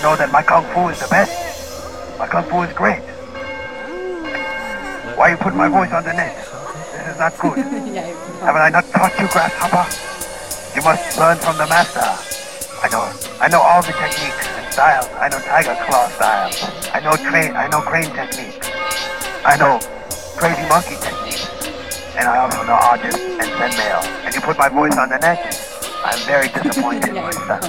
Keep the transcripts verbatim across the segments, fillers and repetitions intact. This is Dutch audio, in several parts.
you know that my kung fu is the best? My kung fu is great. Why you put my voice on the net? This is not good. Haven't I not taught you, grasshopper? You must learn from the master. I know, I know all the techniques and styles. I know tiger claw styles. I know train, I know crane techniques. I know crazy monkey techniques. And I also know artist and send mail. And you put my voice on the net? I'm very disappointed, my son.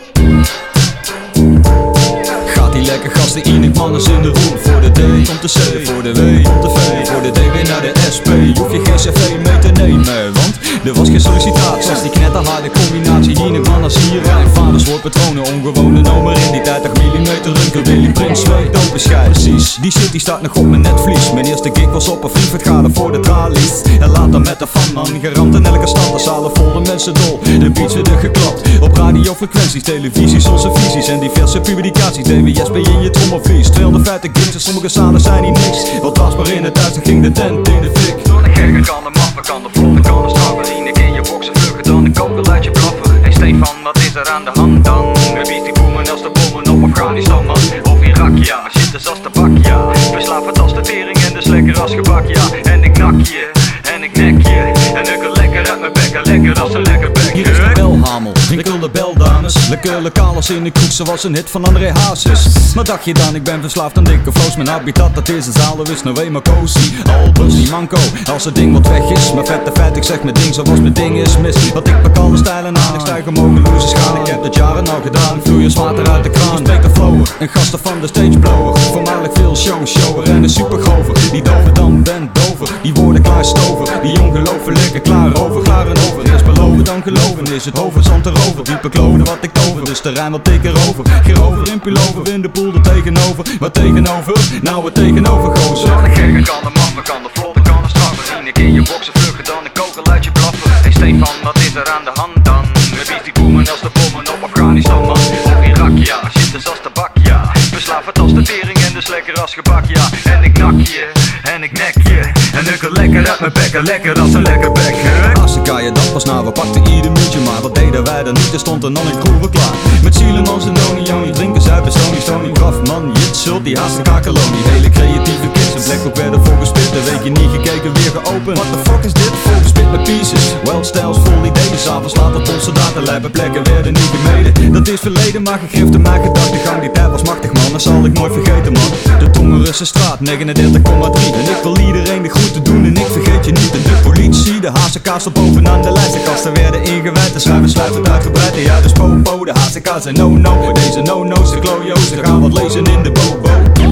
Gaat die lekker gasten in het mannen in de roep. Voor de D komt de C, voor de W komt de V, voor de D weer naar de S P. Hoef je geen cv mee te nemen, want er was geen sollicitatie. Als die knetterharde combinatie hier in mannen hier. En vaders wordt patronen, ongewone nomer in die dertig millimeter runkel. Willy Prins, twee dope schijf. Precies, die shit die staat nog op mijn netvlies. Mijn eerste gig was op een vlieg, het gaat er voor de tralies. En later met de fan man, gerand in elke stad. De zalen vol de mensen dol, de beats werden geklapt. Op radiofrequenties, televisies, onze visies en diverse publicaties. D W S B in je trommelvlies, tweehonderdvijftig gigs en sommige zalen zijn niet niks. Wat was maar in het Duits, dan ging de tent in de fik. Door de gekker kan de maffe, kan de vloer, kan de straffen. Ine in je boksen vluggen, dan de kogel uit je blaffen. Hey Stefan, wat is er aan de hand dan? Wie is die boemen als de bommen op Afghanistan man? Of Irak ja, shit is als de bak ja. We slaven als de tering en dus lekker als gebak ja. En ik nak je, en ik nek je. En ik lekker uit mijn bekken, lekker als een lekker bek. Hier is de belhamel, winkel de beldames. Lekker lokaal als in de kroeg, zoals een hit van André Hazes. Maar dacht je dan, ik ben verslaafd aan dikke flows. Mijn habitat, dat is een zaal, is nou eenmaal cozy. Albers, die manco, als het ding wat weg is. Maar vette vet, ik zeg mijn ding zoals mijn ding is mis. Want ik pak alle stijlen aan, ik stijg omhoog en loze gaan. Ik heb het jaren nou gedaan, ik vloei als water uit de kraan. Spreek de flower, een gasten van de stageblower. Voormalig veel show, shower en een supergrover. Die dover dan bent dover, die woorden klaar stover. Die ongelooflijke klaar over, klaar en over. Eerst beloven dan geloven, is het hoofdzand erover. Diepe kloven wat ik tover, dus de rijn wat ik erover. Gerover in pullover, in de poel er tegenover. Wat tegenover? Nou het tegenover gozer. Door de gekker kan de maffe, kan de vlotten, kan de straffen. Ine in je boksen vluggen, dan de kogel uit je blaffen. Hey Stefan, wat is er aan de hand dan? Wie is die boemen als de bommen op Afghanistan man? Of Irak ja, shit is als de bak ja. We slaven het als de tering en dus lekker als gebak ja. En ik nak je, en ik nek je. En ik lekker uit mijn bekken, lekker als een lekker bek. Assekai, dat was nou, we pakten ieder muntje maar. Wat deden wij dan niet, er stond een ander groeven klaar. Met Zielemans en Doni, Joni, drinken zuipen, Stony, Stony, Grafman, Jitsult, die haast elkaar kolonie. Hele creatieve kids, een Blackbook werden volgespit. Een weekje niet gekeken, weer geopend. What the fuck is dit? Volgespit met pieces. Wild styles, vol ideeën, s'avonds later tot soldaten. Lijpen plekken werden niet gemeden. Dat is verleden, maar gegrift en mijn gedachtegang. Die tijd was machtig man, dat zal ik nooit vergeten man. De Tongenrusse straat, negenendertig komma drie. En ik wil iedereen de groeten doen en ik vergeet je niet. En de politie, de H C K staat bovenaan de lijst. De kasten werden ingewijd, de schrijvers sluiten het uitgebreid. En ja, dus popo, de H C K zijn no-no. Deze no-no's, de klojo's, ze gaan wat lezen in de bobo.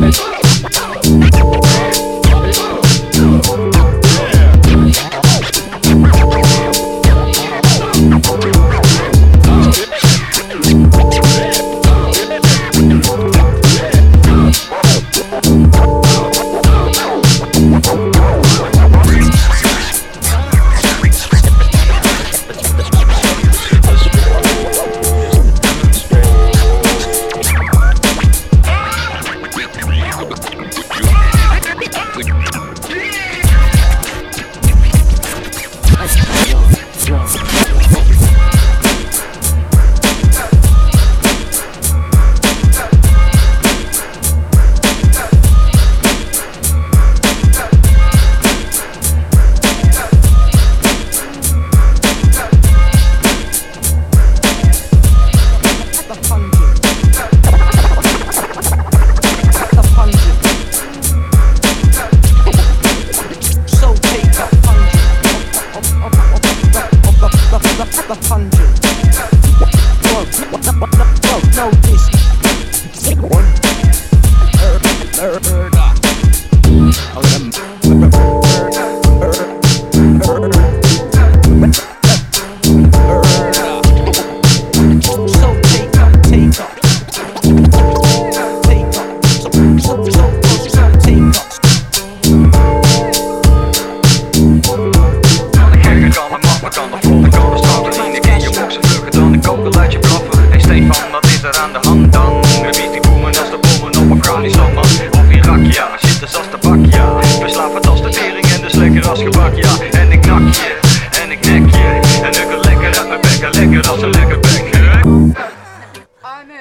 Lekker als gebak, ja. En ik nak je, en ik nek je. En ik lekker uit mijn bekken, lekker als een lekker bek. Amen.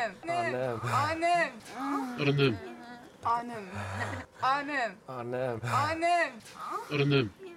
Arnhem. Arnhem. Arnhem. Arnhem. Arnhem. Arnhem. Arnhem. Arnhem.